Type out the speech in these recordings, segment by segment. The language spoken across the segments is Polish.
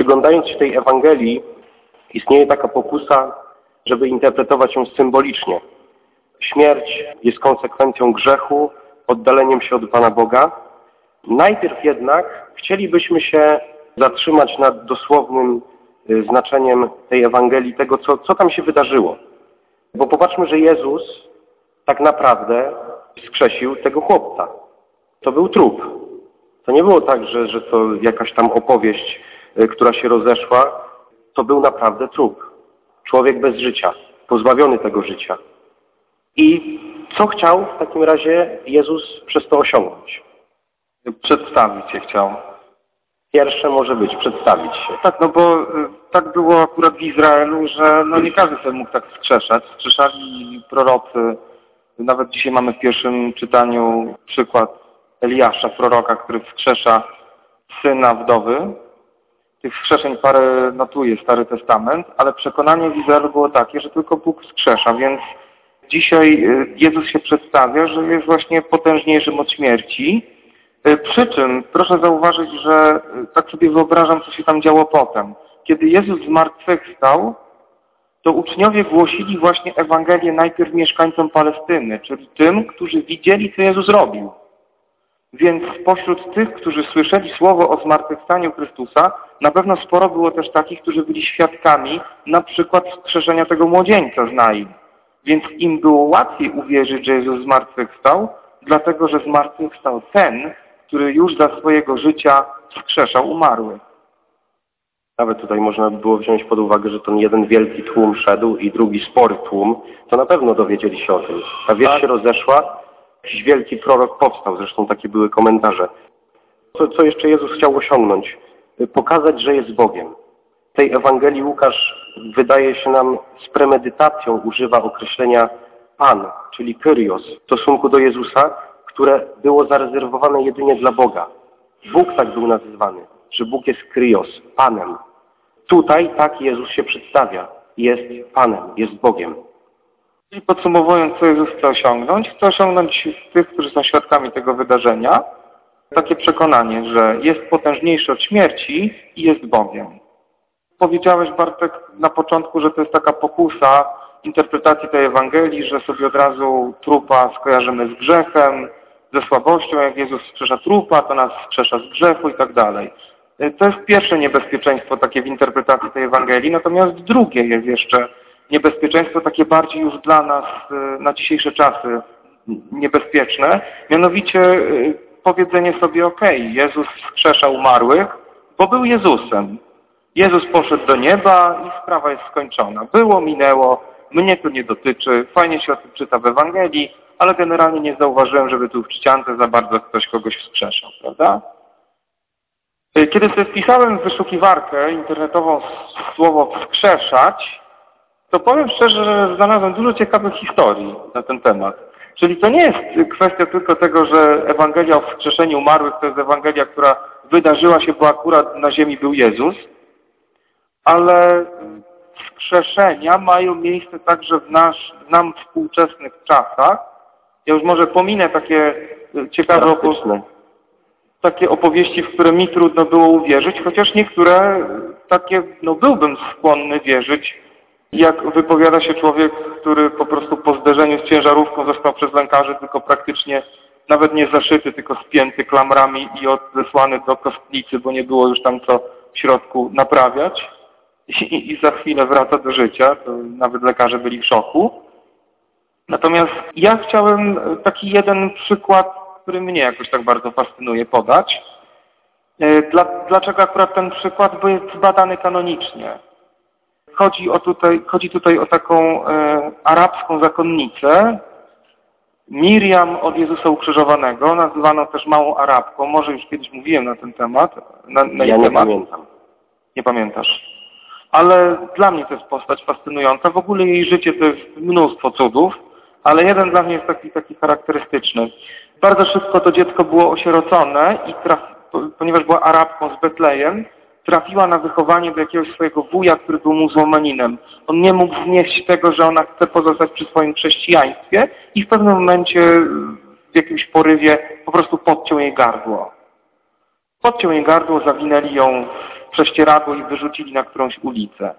Przyglądając się tej Ewangelii, istnieje taka pokusa, żeby interpretować ją symbolicznie. Śmierć jest konsekwencją grzechu, oddaleniem się od Pana Boga. Najpierw jednak chcielibyśmy się zatrzymać nad dosłownym znaczeniem tej Ewangelii, tego, co tam się wydarzyło. Bo popatrzmy, że Jezus tak naprawdę wskrzesił tego chłopca. To był trup. To nie było tak, że to jakaś tam opowieść, która się rozeszła. To był naprawdę trup. Człowiek bez życia, pozbawiony tego życia. I co chciał w takim razie Jezus przez to osiągnąć? Przedstawić się chciał. Pierwsze może być przedstawić się. Tak, no bo tak było akurat w Izraelu, że no nie każdy sobie mógł tak wskrzeszać. Wskrzeszali prorocy. Nawet dzisiaj mamy w pierwszym czytaniu przykład Eliasza, proroka, który wskrzesza syna wdowy. Tych wskrzeszeń parę notuje Stary Testament, ale przekonanie w Izraelu było takie, że tylko Bóg wskrzesza, więc dzisiaj Jezus się przedstawia, że jest właśnie potężniejszym od śmierci. Przy czym proszę zauważyć, że tak sobie wyobrażam, co się tam działo potem. Kiedy Jezus zmartwychwstał, to uczniowie głosili właśnie Ewangelię najpierw mieszkańcom Palestyny, czyli tym, którzy widzieli, co Jezus robił. Więc spośród tych, którzy słyszeli słowo o zmartwychwstaniu Chrystusa, na pewno sporo było też takich, którzy byli świadkami na przykład wskrzeszenia tego młodzieńca z Nain. Więc im było łatwiej uwierzyć, że Jezus zmartwychwstał, dlatego że zmartwychwstał ten, który już za swojego życia wskrzeszał umarłych. Nawet tutaj można by było wziąć pod uwagę, że ten jeden wielki tłum szedł i drugi spory tłum, to na pewno dowiedzieli się o tym. Ta wieść się rozeszła, jakiś wielki prorok powstał, zresztą takie były komentarze. Co jeszcze Jezus chciał osiągnąć? Pokazać, że jest Bogiem. W tej Ewangelii Łukasz, wydaje się nam, z premedytacją używa określenia Pan, czyli Kyrios, w stosunku do Jezusa, które było zarezerwowane jedynie dla Boga. Bóg tak był nazywany, że Bóg jest Kyrios, Panem. Tutaj tak Jezus się przedstawia. Jest Panem, jest Bogiem. I podsumowując, co Jezus chce osiągnąć tych, którzy są świadkami tego wydarzenia, takie przekonanie, że jest potężniejszy od śmierci i jest Bogiem. Powiedziałeś, Bartek, na początku, że to jest taka pokusa interpretacji tej Ewangelii, że sobie od razu trupa skojarzymy z grzechem, ze słabością. Jak Jezus wskrzesza trupa, to nas wskrzesza z grzechu i tak dalej. To jest pierwsze niebezpieczeństwo takie w interpretacji tej Ewangelii, natomiast drugie jest jeszcze niebezpieczeństwo takie bardziej już dla nas na dzisiejsze czasy niebezpieczne, mianowicie powiedzenie sobie, Jezus wskrzesza umarłych, bo był Jezusem. Jezus poszedł do nieba i sprawa jest skończona. Było, minęło, mnie to nie dotyczy, fajnie się o tym czyta w Ewangelii, ale generalnie nie zauważyłem, żeby tu w czciance za bardzo ktoś kogoś wskrzeszał, prawda? Kiedy sobie wpisałem w wyszukiwarkę internetową słowo wskrzeszać, to powiem szczerze, że znalazłem dużo ciekawych historii na ten temat. Czyli to nie jest kwestia tylko tego, że Ewangelia o wskrzeszeniu umarłych to jest Ewangelia, która wydarzyła się, bo akurat na ziemi był Jezus, ale wskrzeszenia mają miejsce także w nam współczesnych czasach. Ja już może pominę takie ciekawe takie opowieści, w które mi trudno było uwierzyć, chociaż niektóre takie, byłbym skłonny wierzyć, jak wypowiada się człowiek, który po prostu po zderzeniu z ciężarówką został przez lękarzy tylko praktycznie nawet nie zaszyty, tylko spięty klamrami i odesłany do kostnicy, bo nie było już tam co w środku naprawiać i za chwilę wraca do życia. To nawet lekarze byli w szoku. Natomiast ja chciałem taki jeden przykład, który mnie jakoś tak bardzo fascynuje, podać. Dlaczego akurat ten przykład? Bo jest zbadany kanonicznie. Chodzi tutaj o taką arabską zakonnicę, Miriam od Jezusa ukrzyżowanego, nazywaną też Małą Arabką. Może już kiedyś mówiłem na ten temat. Ja nie pamiętam. Nie pamiętasz. Ale dla mnie to jest postać fascynująca. W ogóle jej życie to jest mnóstwo cudów, ale jeden dla mnie jest taki charakterystyczny. Bardzo szybko to dziecko było osierocone i ponieważ była Arabką z Betlejem, trafiła na wychowanie do jakiegoś swojego wuja, który był muzułmaninem. On nie mógł znieść tego, że ona chce pozostać przy swoim chrześcijaństwie i w pewnym momencie w jakimś porywie po prostu podciął jej gardło. Zawinęli ją prześcieradło i wyrzucili na którąś ulicę.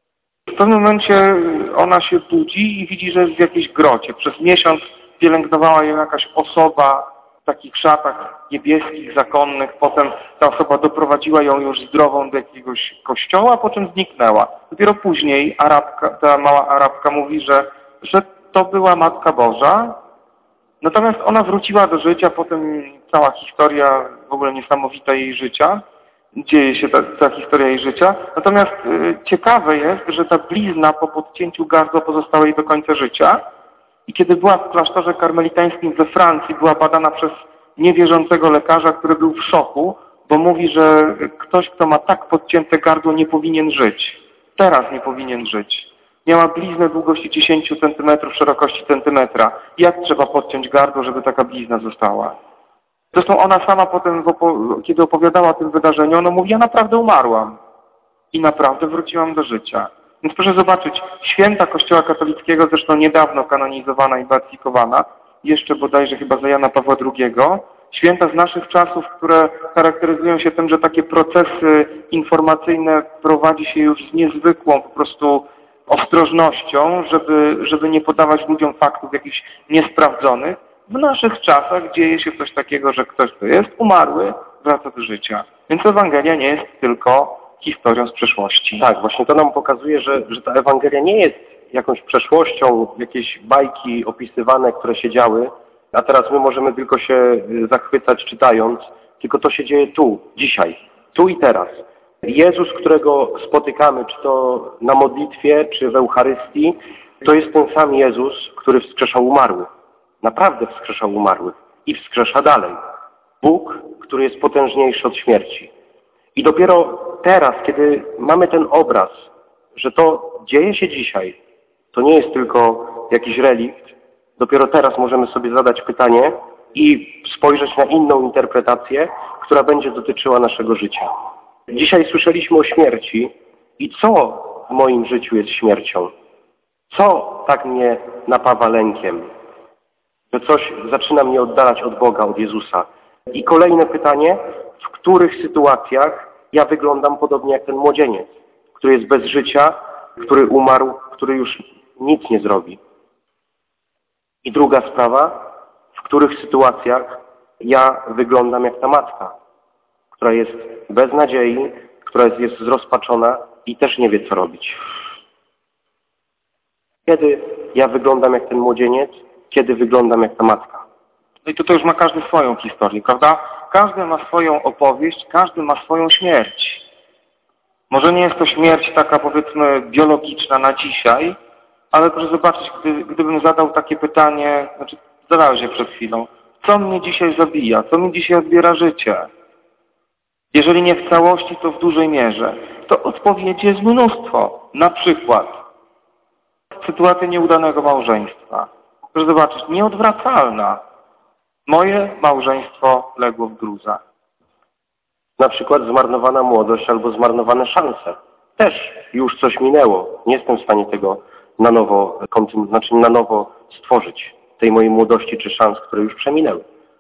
W pewnym momencie ona się budzi i widzi, że jest w jakiejś grocie. Przez miesiąc pielęgnowała ją jakaś osoba w takich szatach niebieskich, zakonnych. Potem ta osoba doprowadziła ją już zdrową do jakiegoś kościoła, po czym zniknęła. Dopiero później ta mała Arabka mówi, że to była Matka Boża. Natomiast ona wróciła do życia, potem cała historia w ogóle niesamowita jej życia. Dzieje się ta historia jej życia. Natomiast ciekawe jest, że ta blizna po podcięciu gardła pozostała jej do końca życia. I kiedy była w klasztorze karmelitańskim we Francji, była badana przez niewierzącego lekarza, który był w szoku, bo mówi, że ktoś, kto ma tak podcięte gardło, nie powinien żyć. Teraz nie powinien żyć. Miała bliznę długości 10 cm, szerokości centymetra. Jak trzeba podciąć gardło, żeby taka blizna została? Zresztą ona sama potem, kiedy opowiadała o tym wydarzeniu, ona mówi, ja naprawdę umarłam i naprawdę wróciłam do życia. Więc proszę zobaczyć, święta Kościoła katolickiego, zresztą niedawno kanonizowana i beatyfikowana, jeszcze bodajże chyba za Jana Pawła II, święta z naszych czasów, które charakteryzują się tym, że takie procesy informacyjne prowadzi się już z niezwykłą po prostu ostrożnością, żeby nie podawać ludziom faktów jakichś niesprawdzonych. W naszych czasach dzieje się coś takiego, że ktoś, kto jest umarły, wraca do życia. Więc Ewangelia nie jest tylko historią z przeszłości. Tak, właśnie to nam pokazuje, że ta Ewangelia nie jest jakąś przeszłością, jakieś bajki opisywane, które się działy, a teraz my możemy tylko się zachwycać czytając, tylko to się dzieje tu, dzisiaj, tu i teraz. Jezus, którego spotykamy, czy to na modlitwie, czy w Eucharystii, to jest ten sam Jezus, który wskrzeszał umarłych. Naprawdę wskrzeszał umarłych i wskrzesza dalej. Bóg, który jest potężniejszy od śmierci. I dopiero teraz, kiedy mamy ten obraz, że to dzieje się dzisiaj, to nie jest tylko jakiś relikt, dopiero teraz możemy sobie zadać pytanie i spojrzeć na inną interpretację, która będzie dotyczyła naszego życia. Dzisiaj słyszeliśmy o śmierci i co w moim życiu jest śmiercią? Co tak mnie napawa lękiem? Że coś zaczyna mnie oddalać od Boga, od Jezusa. I kolejne pytanie, w których sytuacjach ja wyglądam podobnie jak ten młodzieniec, który jest bez życia, który umarł, który już nic nie zrobi. I druga sprawa, w których sytuacjach ja wyglądam jak ta matka, która jest bez nadziei, która jest zrozpaczona i też nie wie, co robić. Kiedy ja wyglądam jak ten młodzieniec, kiedy wyglądam jak ta matka. No i to już ma każdy swoją historię, prawda? Każdy ma swoją opowieść, każdy ma swoją śmierć. Może nie jest to śmierć taka, powiedzmy, biologiczna na dzisiaj, ale proszę zobaczyć, gdybym zadał takie pytanie, znaczy zadałem się przed chwilą, co mnie dzisiaj zabija, co mi dzisiaj odbiera życie? Jeżeli nie w całości, to w dużej mierze. To odpowiedzi jest mnóstwo. Na przykład sytuacja nieudanego małżeństwa. Proszę zobaczyć, nieodwracalna. Moje małżeństwo legło w gruzach. Na przykład zmarnowana młodość albo zmarnowane szanse. Też już coś minęło. Nie jestem w stanie tego na nowo stworzyć. Tej mojej młodości czy szans, które już przeminęły.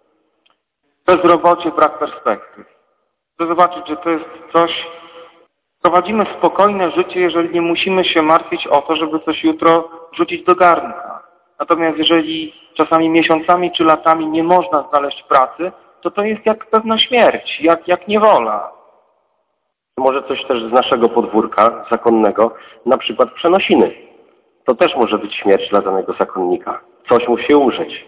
Bezrobocie, brak perspektyw. Chcę zobaczyć, że to jest coś... Prowadzimy spokojne życie, jeżeli nie musimy się martwić o to, żeby coś jutro wrzucić do garnka. Natomiast jeżeli czasami miesiącami czy latami nie można znaleźć pracy, to jest jak pewna śmierć, jak niewola. Może coś też z naszego podwórka zakonnego, na przykład przenosiny. To też może być śmierć dla danego zakonnika. Coś musi użyć.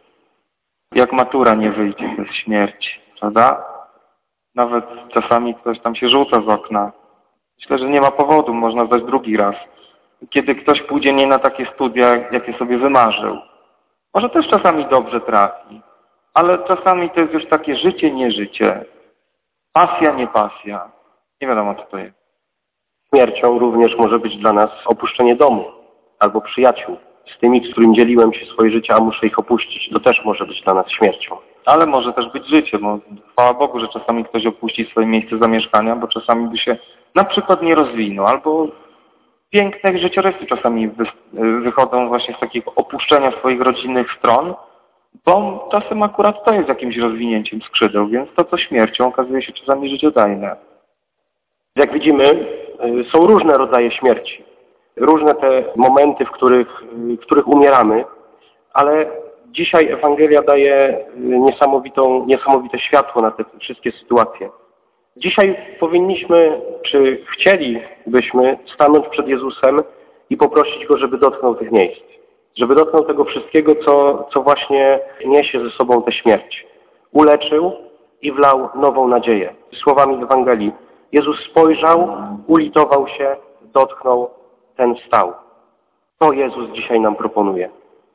Jak matura nie wyjdzie, to jest śmierć, prawda? Nawet czasami ktoś tam się rzuca z okna. Myślę, że nie ma powodu, można zdać drugi raz. Kiedy ktoś pójdzie nie na takie studia, jakie sobie wymarzył. Może też czasami dobrze trafi, ale czasami to jest już takie życie, nie życie. Pasja, nie pasja. Nie wiadomo, co to jest. Śmiercią również może być dla nas opuszczenie domu albo przyjaciół. Z tymi, z którymi dzieliłem się swoje życie, a muszę ich opuścić. To też może być dla nas śmiercią. Ale może też być życie, bo chwała Bogu, że czasami ktoś opuści swoje miejsce zamieszkania, bo czasami by się na przykład nie rozwinął, albo piękne życiorysy czasami wychodzą właśnie z takiego opuszczenia swoich rodzinnych stron, bo czasem akurat to jest jakimś rozwinięciem skrzydeł, więc to, co śmiercią, okazuje się czasami życiodajne. Jak widzimy, są różne rodzaje śmierci. Różne te momenty, w których umieramy, ale dzisiaj Ewangelia daje niesamowite światło na te wszystkie sytuacje. Dzisiaj powinniśmy, czy chcielibyśmy stanąć przed Jezusem i poprosić Go, żeby dotknął tych miejsc. Żeby dotknął tego wszystkiego, co właśnie niesie ze sobą tę śmierć. Uleczył i wlał nową nadzieję. Słowami Ewangelii. Jezus spojrzał, ulitował się, dotknął, ten wstał. To Jezus dzisiaj nam proponuje.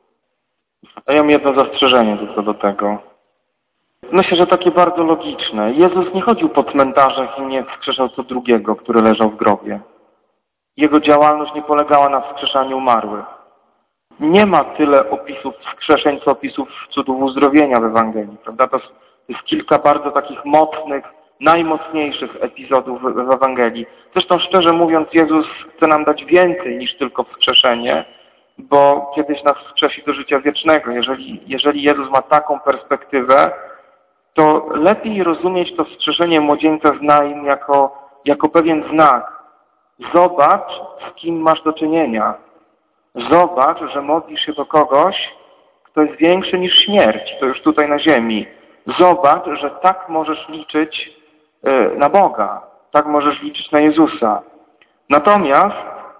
A ja mam jedno zastrzeżenie tylko do tego. Myślę, że takie bardzo logiczne. Jezus nie chodził po cmentarzach i nie wskrzeszał co drugiego, który leżał w grobie. Jego działalność nie polegała na wskrzeszaniu umarłych. Nie ma tyle opisów wskrzeszeń, co opisów cudów uzdrowienia w Ewangelii, prawda? To jest kilka bardzo takich mocnych, najmocniejszych epizodów w Ewangelii. Zresztą szczerze mówiąc, Jezus chce nam dać więcej niż tylko wskrzeszenie, bo kiedyś nas wskrzesi do życia wiecznego. Jeżeli Jezus ma taką perspektywę, to lepiej rozumieć to wskrzeszenie młodzieńca z Nain jako pewien znak. Zobacz, z kim masz do czynienia. Zobacz, że modlisz się do kogoś, kto jest większy niż śmierć, to już tutaj na ziemi. Zobacz, że tak możesz liczyć na Boga, tak możesz liczyć na Jezusa. Natomiast,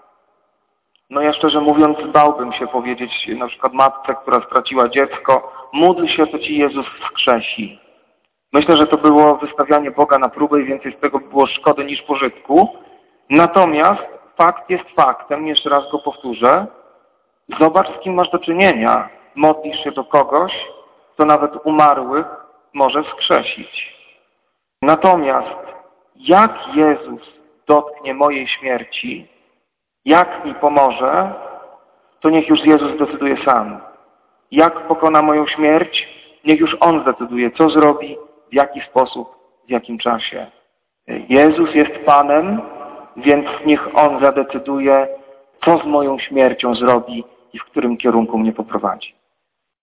ja szczerze mówiąc bałbym się powiedzieć na przykład matce, która straciła dziecko, módl się, to ci Jezus wskrzesi. Myślę, że to było wystawianie Boga na próbę i więcej z tego było szkody niż pożytku. Natomiast fakt jest faktem, jeszcze raz go powtórzę. Zobacz, z kim masz do czynienia. Modlisz się do kogoś, kto nawet umarłych może wskrzesić. Natomiast jak Jezus dotknie mojej śmierci, jak mi pomoże, to niech już Jezus zdecyduje sam. Jak pokona moją śmierć, niech już On zdecyduje, co zrobi, w jaki sposób, w jakim czasie. Jezus jest Panem, więc niech On zadecyduje, co z moją śmiercią zrobi i w którym kierunku mnie poprowadzi.